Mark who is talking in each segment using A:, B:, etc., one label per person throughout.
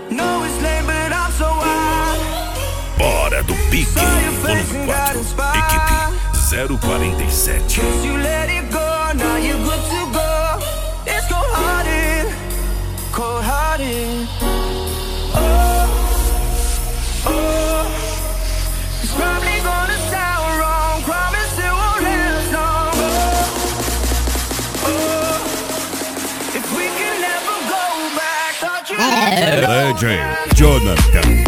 A: Know it's late, but I'm so wild.
B: Hora do Pique, volume 4, equipe 047.
A: You let it go, now you're good to go. It's cold-hearted, cold-hearted. Oh, oh, it's probably gonna sound wrong. Promise it won't last long. Oh, oh, if we can never go back, thought you
B: Legend Jonathan.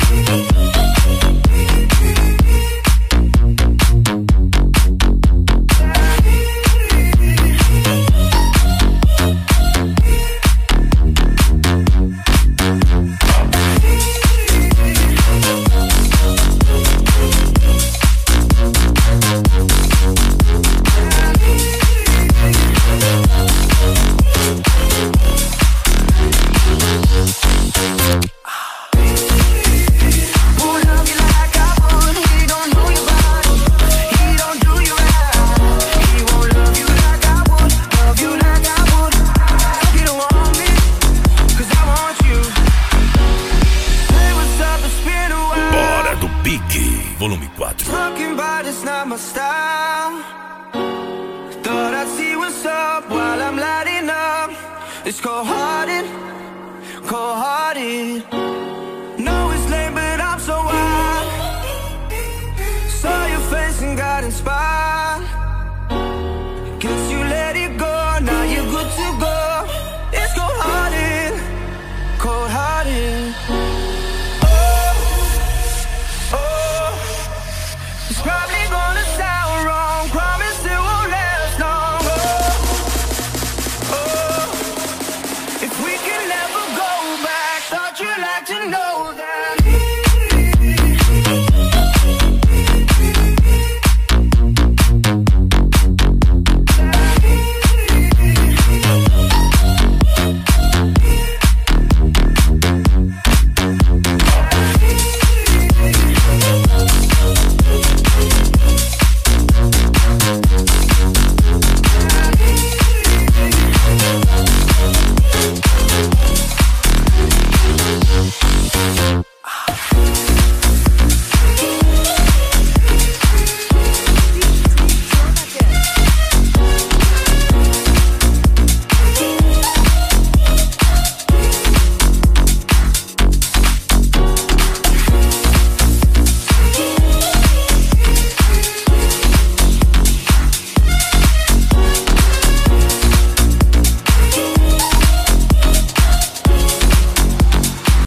B: Volume 4.
A: Talking about it's not my style. Thought I'd see what's up while I'm lighting up. It's cold-hearted, cold-hearted. Know it's late, but I'm so wild. Saw your face and got inspired. Guess you let it go, now you're good to go. It's cold-hearted, cold-hearted. It's probably gonna sound wrong. Promise it won't last long. Oh, oh, if we can never go back, thought you'd like to know.